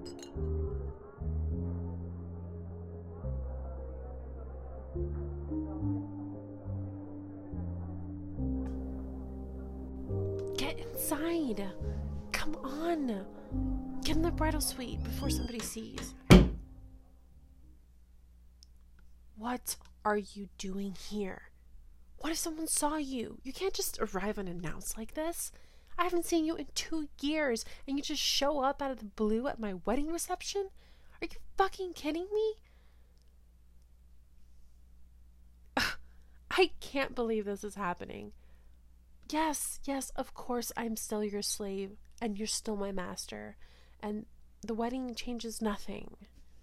Get inside. Come on. Get in the bridal suite before somebody sees. What are you doing here? What if someone saw you? You can't just arrive unannounced like this. I haven't seen you in 2 years, and you just show up out of the blue at my wedding reception? Are you fucking kidding me? I can't believe this is happening. Yes, of course I'm still your slave, and you're still my master, and the wedding changes nothing.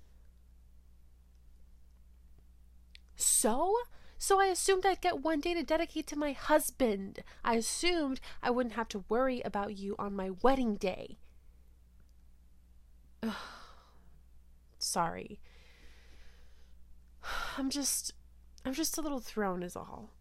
So I assumed I'd get one day to dedicate to my husband. I assumed I wouldn't have to worry about you on my wedding day. Ugh. Sorry. I'm just a little thrown is all.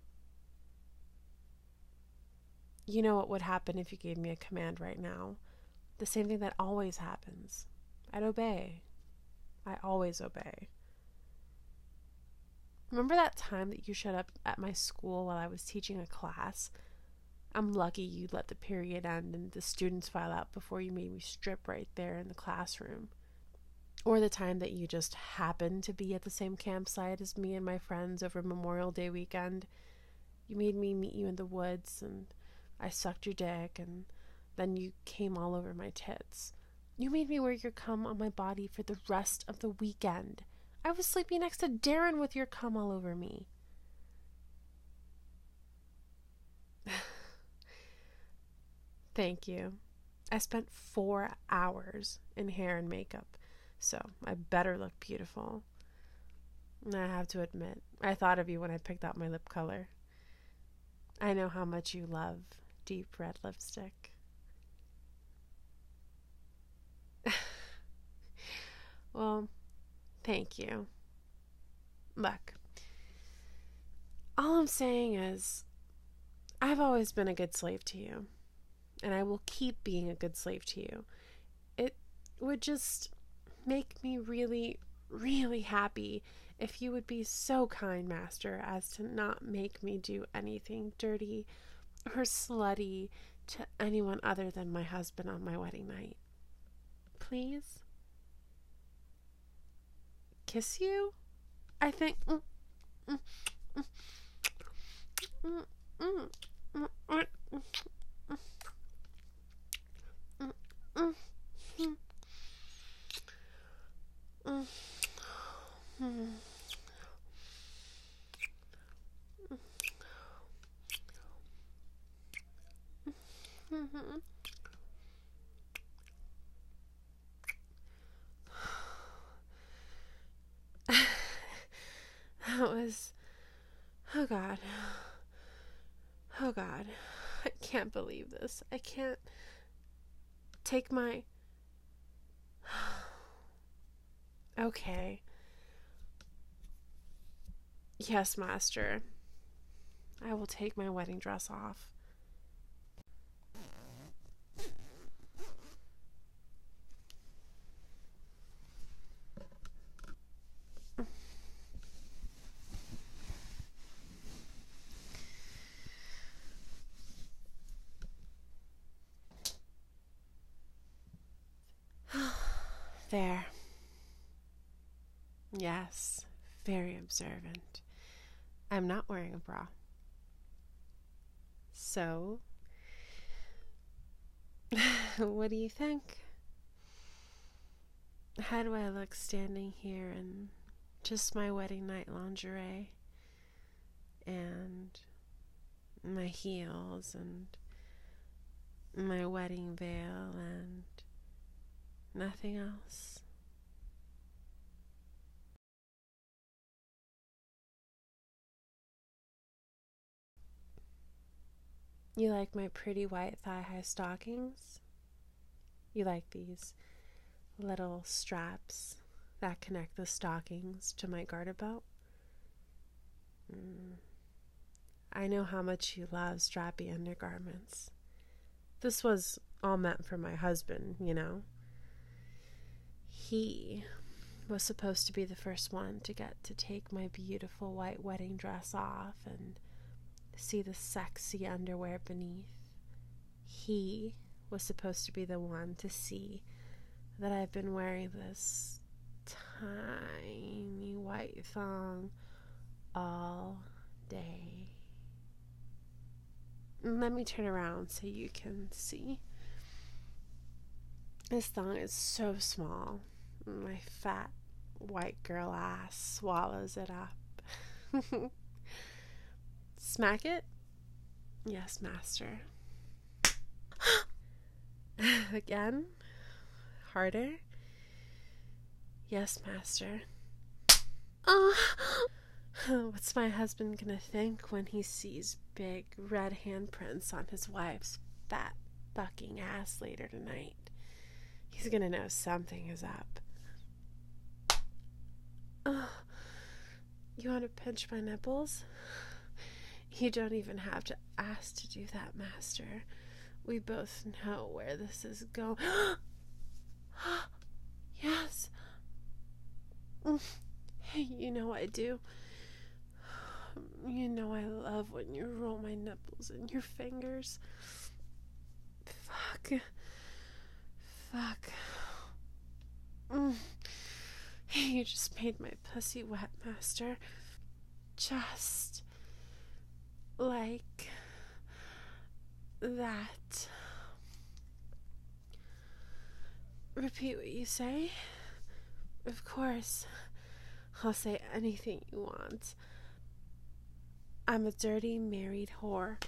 You know what would happen if you gave me a command right now? The same thing that always happens. I'd obey. I always obey. Remember that time that you showed up at my school while I was teaching a class? I'm lucky you let the period end and the students file out before you made me strip right there in the classroom. Or the time that you just happened to be at the same campsite as me and my friends over Memorial Day weekend. You made me meet you in the woods, and I sucked your dick, and then you came all over my tits. You made me wear your cum on my body for the rest of the weekend. I was sleeping next to Darren with your cum all over me. Thank you. I spent 4 hours in hair and makeup, so I better look beautiful. I have to admit, I thought of you when I picked out my lip color. I know how much you love deep red lipstick. Well, thank you. Look, all I'm saying is, I've always been a good slave to you, and I will keep being a good slave to you. It would just make me really, really happy if you would be so kind, Master, as to not make me do anything dirty or slutty to anyone other than my husband on my wedding night. Please? Kiss you? I think... That was... Oh God. Oh God. I can't believe this. I can't take my... Okay. Yes, Master. I will take my wedding dress off. There. Yes, very observant. I'm not wearing a bra. So, what do you think? How do I look standing here in just my wedding night lingerie and my heels and my wedding veil and nothing else? You like my pretty white thigh-high stockings? You like these little straps that connect the stockings to my garter belt? I know how much you love strappy undergarments. This was all meant for my husband, you know? He was supposed to be the first one to get to take my beautiful white wedding dress off and see the sexy underwear beneath. He was supposed to be the one to see that I've been wearing this tiny white thong all day. Let me turn around so you can see. This thong is so small. My fat white girl ass swallows it up. Smack it? Yes, master. Again? Harder? Yes, master. What's my husband gonna think when he sees big red handprints on his wife's fat fucking ass later tonight? He's gonna know something is up. You want to pinch my nipples? You don't even have to ask to do that, master. We both know where this is going. Yes. You know I do. You know I love when you roll my nipples in your fingers. Fuck. You just made my pussy wet, master. Just like that. Repeat what you say. Of course. I'll say anything you want. I'm a dirty married whore.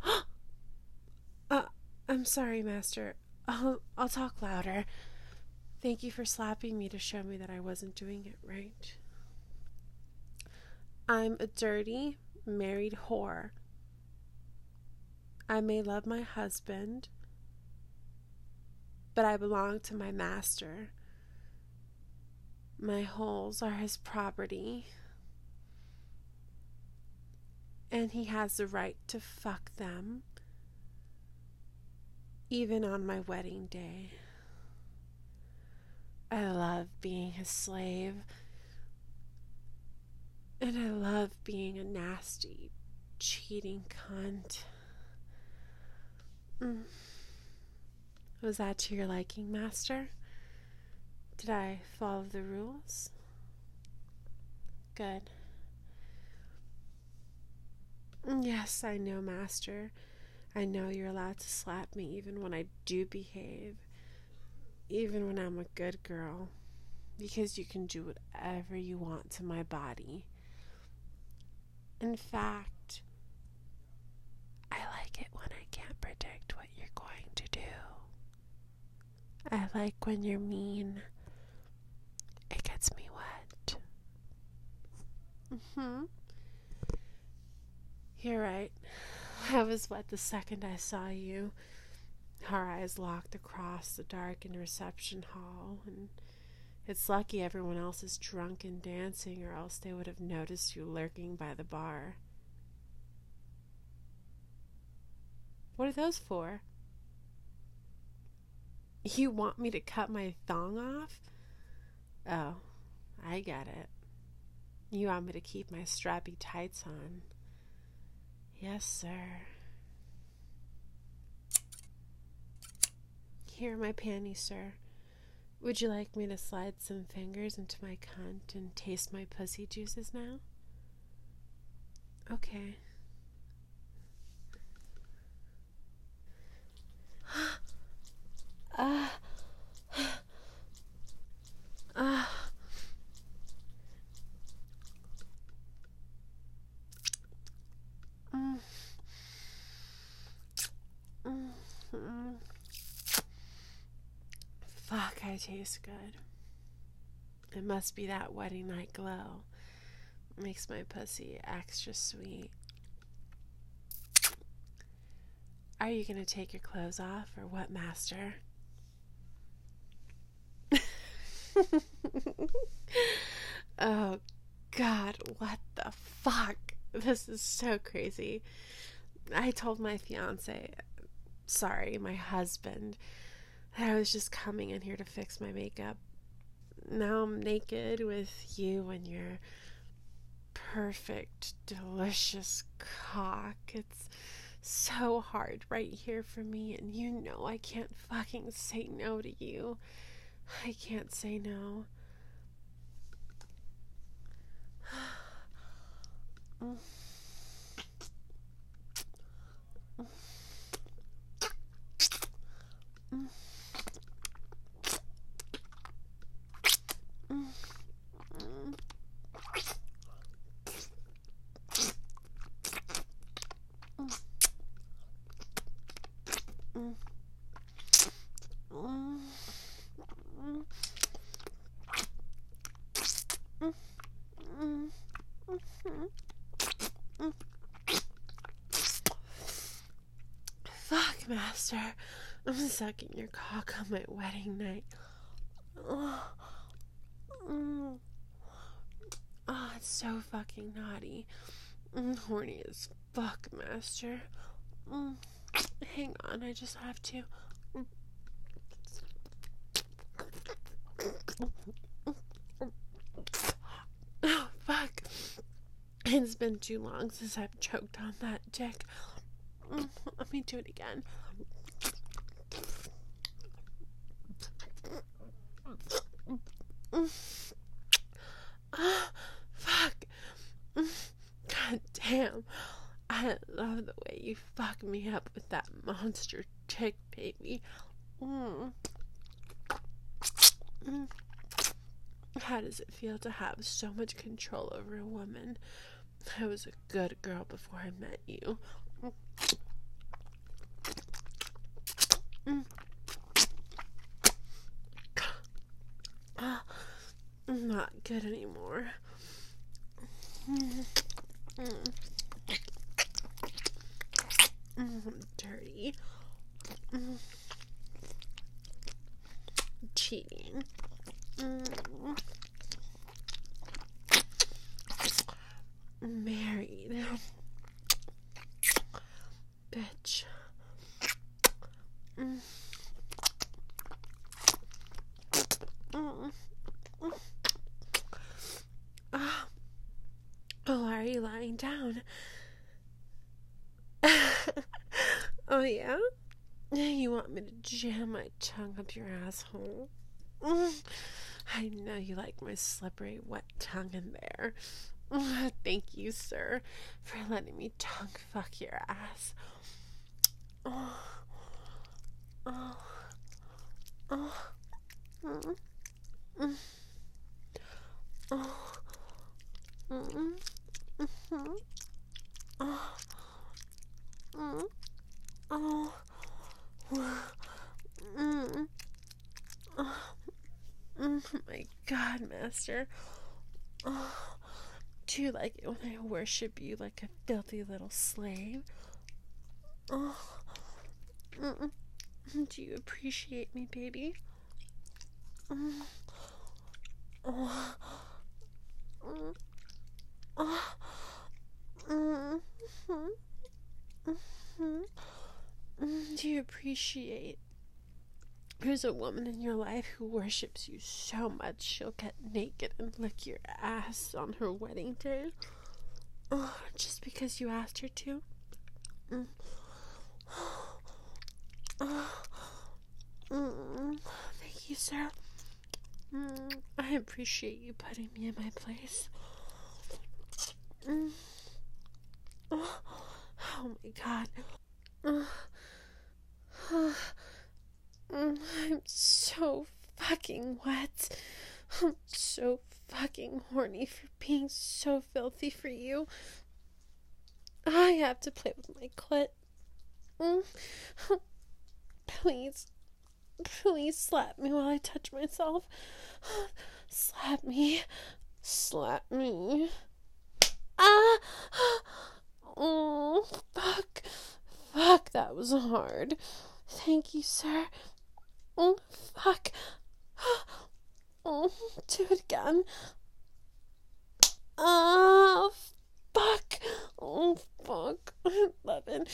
I'm sorry, master. I'll talk louder. Thank you for slapping me to show me that I wasn't doing it right. I'm a dirty married whore. I may love my husband, but I belong to my master. My holes are his property, and he has the right to fuck them, even on my wedding day. I love being his slave, and I love being a nasty, cheating cunt. Was that to your liking, master? Did I follow the rules? Good. Yes, I know, master. I know you're allowed to slap me even when I do behave. Even when I'm a good girl. Because you can do whatever you want to my body. In fact, I like it when I can't predict what you're going to do. I like when you're mean. It gets me wet. You're right. I was wet the second I saw you. Our eyes locked across the darkened reception hall, and it's lucky everyone else is drunk and dancing, or else they would have noticed you lurking by the bar. What are those for? You want me to cut my thong off? Oh, I get it. You want me to keep my strappy tights on. Yes, sir. Here are my panties, sir. Would you like me to slide some fingers into my cunt and taste my pussy juices now? Okay. Fuck, I taste good. It must be that wedding night glow. Makes my pussy extra sweet. Are you gonna take your clothes off or what, master? Oh God, what the fuck? This is so crazy. I told my my husband, that I was just coming in here to fix my makeup. now I'm naked with you and your perfect, delicious cock. It's so hard right here for me, and you know I can't fucking say no to you. I can't say no. Fuck, Master. I'm sucking your cock on my wedding night. Oh, it's so fucking naughty. Horny as fuck, Master. Hang on, I just have to. Oh, fuck. It's been too long since I've choked on that dick. Let me do it again. Fuck. God damn. I love the way you fuck me up with that monster dick, baby. How does it feel to have so much control over a woman? I was a good girl before I met you. I'm not good anymore. I'm dirty. Cheating. Married. Bitch. Oh, why are you lying down? Oh, yeah? You want me to jam my tongue up your asshole? I know you like my slippery, wet tongue in there. Thank you, sir, for letting me tongue fuck your ass. Oh my God, Master. Do you like it when I worship you like a filthy little slave? Do you appreciate me, baby? Do you appreciate there's a woman in your life who worships you so much she'll get naked and lick your ass on her wedding day? Just because you asked her to? Thank you, sir. I appreciate you putting me in my place. Oh my God. I'm so fucking wet. I'm so fucking horny for being so filthy for you. I have to play with my clit. Please slap me while I touch myself. Slap me. Ah! Oh, fuck, that was hard. Thank you, sir. Oh, fuck. Oh, do it again. Oh, fuck. Oh, fuck. I love it.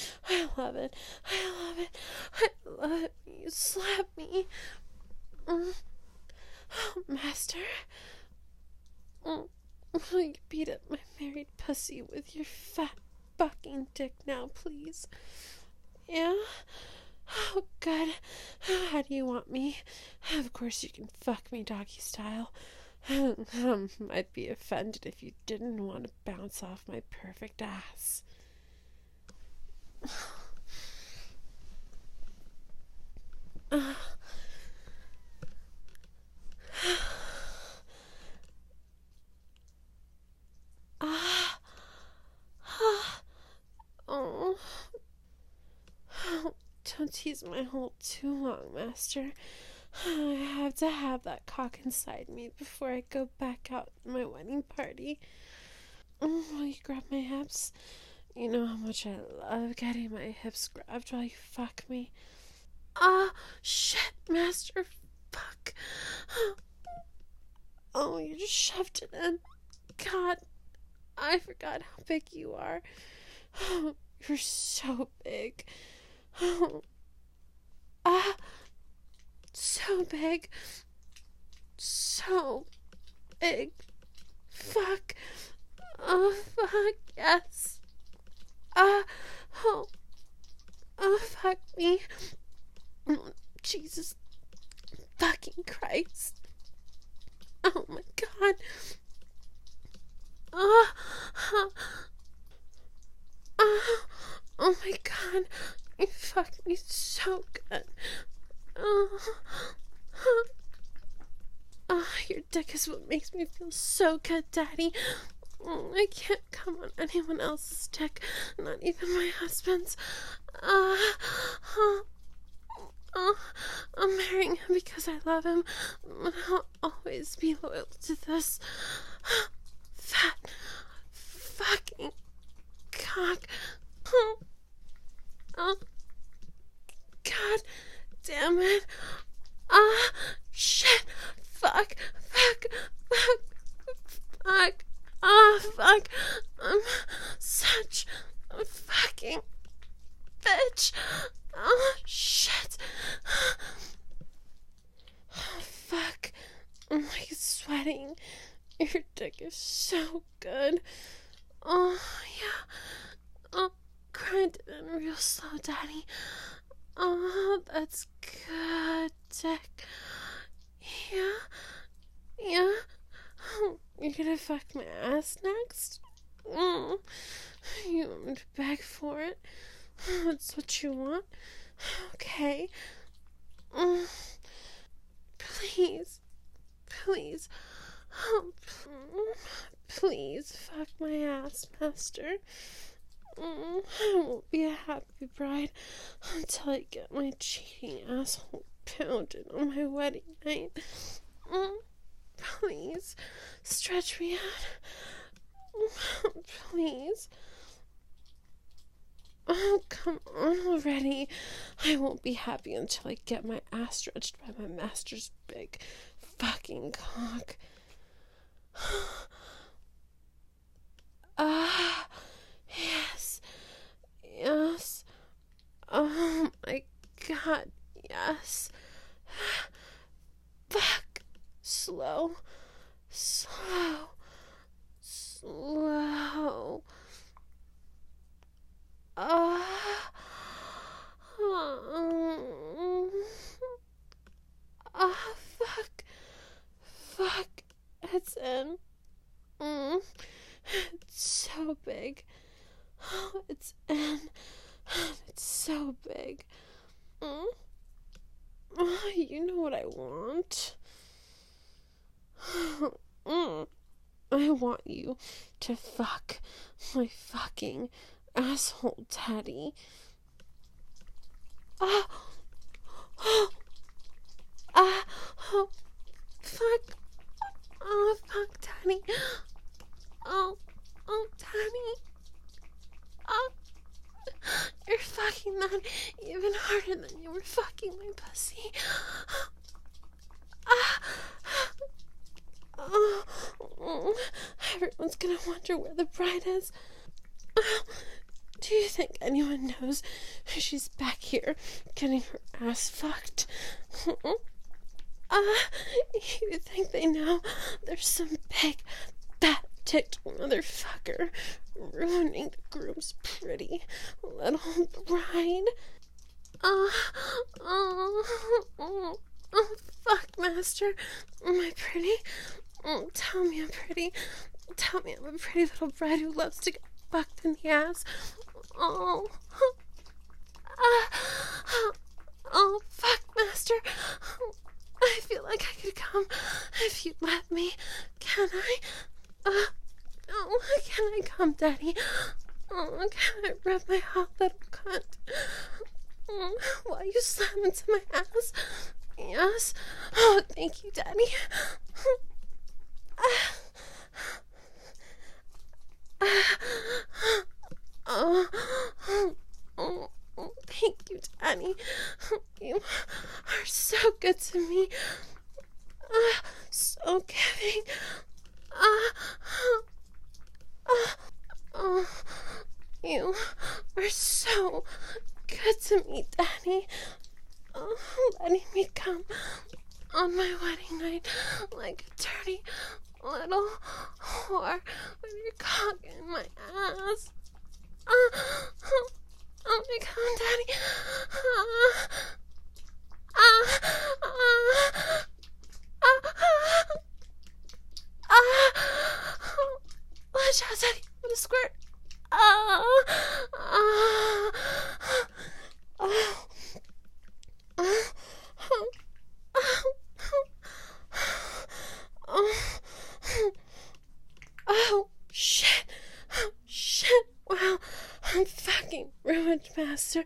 You slap me. Master, will you beat up my married pussy with your fat fucking dick now, please? Yeah? Oh, good. How do you want me? Of course you can fuck me doggy style. I'd be offended if you didn't want to bounce off my perfect ass. Oh. Don't tease my hole too long, Master. I have to have that cock inside me before I go back out to my wedding party. Will you grab my hips? You know how much I love getting my hips grabbed while you fuck me. Shit, Master. Fuck. Oh, you just shoved it in. God, I forgot how big you are. Oh, you're so big. Oh. So big. So big. Fuck. Oh, fuck, yes. Oh, fuck me. Jesus fucking Christ. Oh my God. Oh my God. You fucked me so good. Your dick is what makes me feel so good, Daddy. I can't come on anyone else's dick, not even my husband's. I'm marrying him because I love him, but I'll always be loyal to this fat fucking cock. Oh, God damn it. Shit. Fuck. Fuck. I'm such a fucking bitch. Oh, shit. Fuck. I'm like sweating. Your dick is so good. Oh, yeah. Oh, grind it in real slow, Daddy. Oh, that's good, dick. Yeah. You're gonna fuck my ass next? You want me to beg for it? That's what you want? Okay. Please. Please fuck my ass, Master. I won't be a happy bride until I get my cheating asshole pounded on my wedding night. Please, stretch me out. Please. Oh, come on already. I won't be happy until I get my ass stretched by my master's big fucking cock. Yes. Oh my God, yes. Fuck. Slow. Fuck. It's in. It's so big. It's in. It's so big. You know what I want. I want you to fuck my fucking asshole, Daddy. Fuck. Oh, fuck, Daddy. Oh, Daddy. You're fucking that even harder than you were fucking my pussy. Everyone's gonna wonder where the bride is. Do you think anyone knows she's back here getting her ass fucked? You think they know there's some big, fat, ticked motherfucker ruining the groom's pretty little bride? Fuck, Master. Am I pretty? Tell me I'm pretty. Tell me I'm a pretty little bride who loves to get fucked in the ass. Fuck, Master. I feel like I could come if you'd let me. Can I? Can I come, Daddy? Can I rub my hot little cunt? While you slam into my ass? Yes. Oh, thank you, Daddy. Thank you, Daddy. You are so good to me. So giving. You are so good to me, Daddy. Letting me come on my wedding night like a dirty little whore with your cock in my ass. Oh my God, Daddy. Watch out, Daddy. I'm gonna squirt. Oh, shit. Oh, shit. Wow. I'm fucking ruined, Master.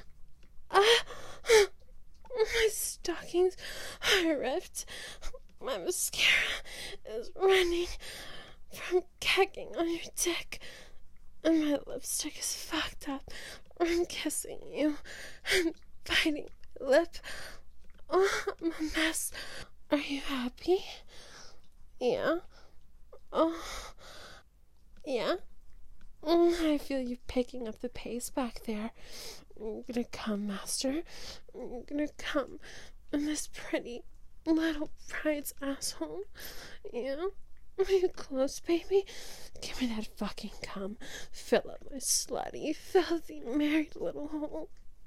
My stockings are ripped. My mascara is running from kecking on your dick. And my lipstick is fucked up from kissing you and biting my lip. Oh, I'm a mess. Are you happy? Yeah. Oh, yeah. I feel you picking up the pace back there. You're gonna come, Master. You're gonna come in this pretty little bride's asshole. Yeah. Are you close, baby? Give me that fucking cum. Fill up my slutty, filthy, married little hole.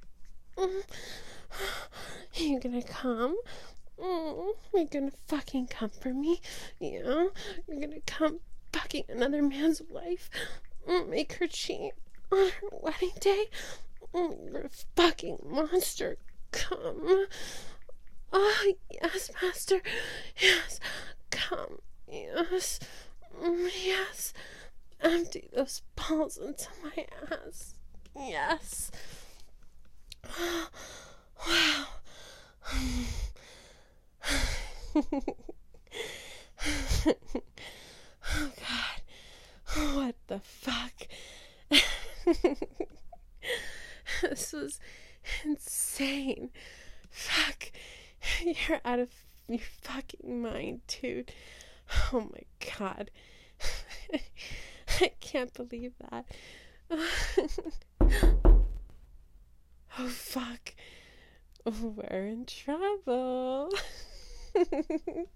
You gonna come? You're gonna fucking come for me? Yeah? You're gonna come fucking another man's wife? Make her cheat on her wedding day? You're a fucking monster. Come. Oh, yes, Master. Yes. Come. Yes. Yes. Empty those balls into my ass. Yes. Wow. Oh, God. What the fuck? This was insane. Fuck. You're out of your fucking mind, dude. Oh my God. I can't believe that. Oh fuck. We're in trouble.